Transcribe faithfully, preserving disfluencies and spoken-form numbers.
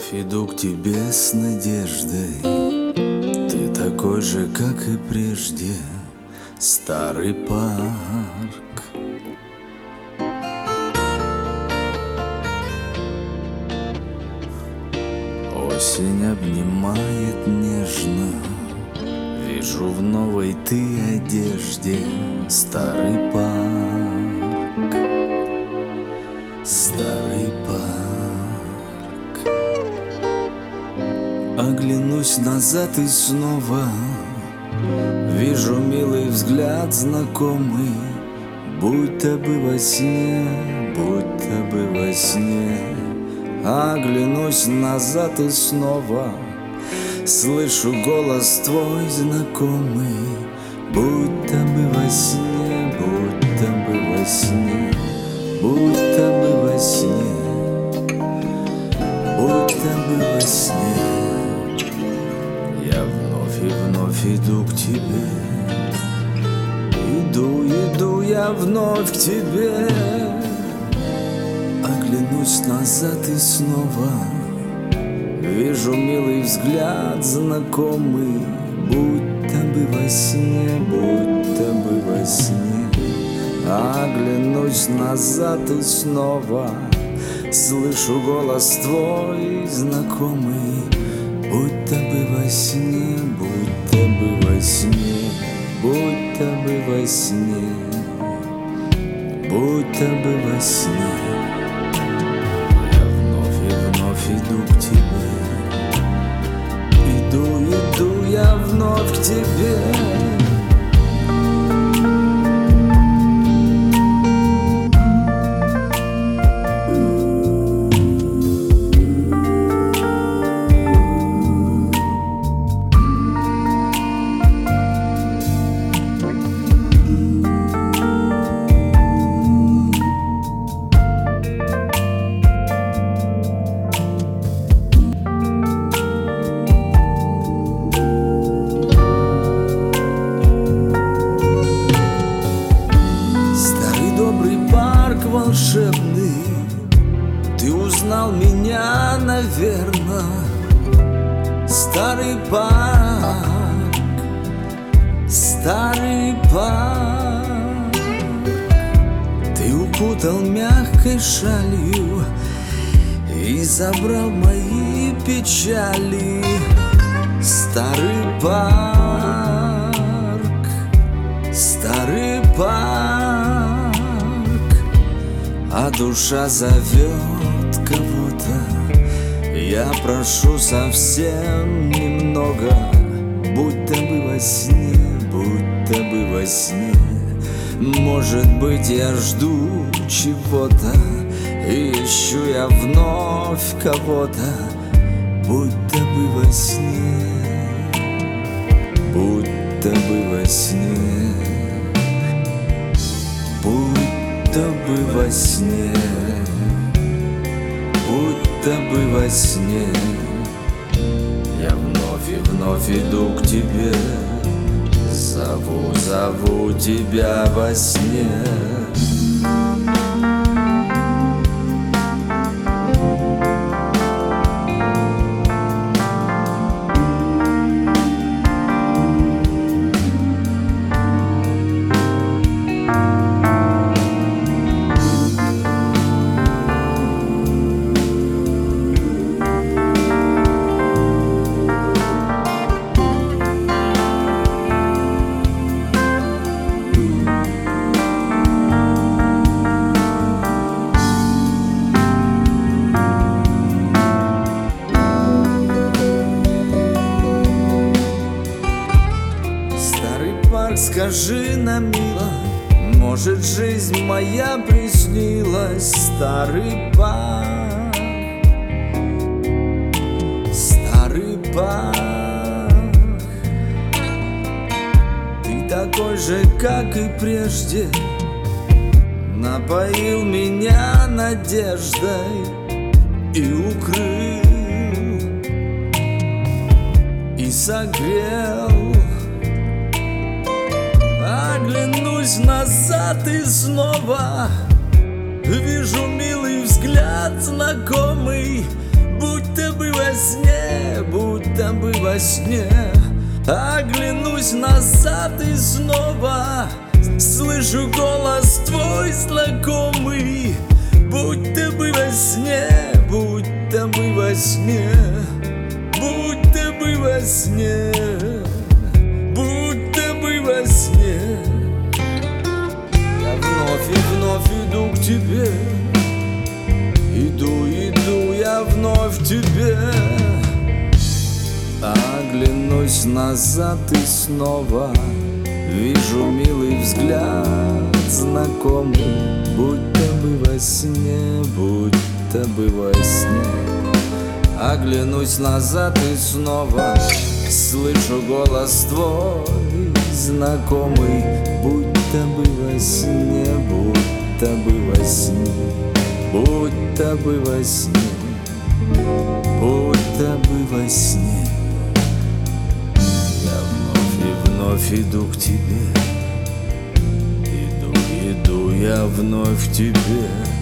Вновь иду к тебе с надеждой. Ты такой же, как и прежде, старый парк. Осень обнимает нежно. Вижу в новой ты одежде старый парк. Старый парк. Оглянусь назад и снова вижу милый взгляд знакомый, будто бы во сне, будто бы во сне. Оглянусь назад и снова слышу голос твой знакомый, будто бы во сне, будто бы во сне, будто бы во сне, будто бы во сне. Я вновь и вновь иду к тебе. Иду, иду я вновь к тебе. Оглянусь назад и снова вижу милый взгляд знакомый, будто бы во сне, будто бы во сне. Оглянусь назад и снова слышу голос твой знакомый, будто бы во сне, будто бы во сне, будто бы во сне, будто бы во сне. Я вновь и вновь иду к тебе. Иду, иду я вновь к тебе. Волшебный, ты узнал меня, наверно. Старый парк, старый парк. Ты укутал мягкой шалью и забрал мои печали. Старый парк, старый парк. А душа зовет кого-то, я прошу совсем немного, будто бы во сне, будто бы во сне. Может быть, я жду чего-то, и ищу я вновь кого-то, будто бы во сне, будто бы во сне, будто бы во сне, будто бы во сне. Я вновь и вновь иду к тебе. Зову, зову тебя во сне. Скажи нам, мило, может, жизнь моя приснилась. Старый парк, старый парк. Ты такой же, как и прежде, напоил меня надеждой и укрыл, и согрел. Оглянусь назад и снова вижу милый взгляд знакомый, будто бы во сне, будто бы во сне. Оглянусь назад и снова слышу голос твой знакомый, будто бы во сне, будто бы во сне, будто бы во сне, будто бы во сне. Я вновь и вновь иду к тебе, иду, иду я вновь к тебе. Оглянусь назад и снова вижу милый взгляд знакомый, будто бы во сне, будто бы во сне. Оглянусь назад и снова слышу голос твой знакомый, будто бы во сне, будто бы во сне, будто бы во сне, будто бы во сне. Вновь иду к тебе, иду, иду я вновь к тебе.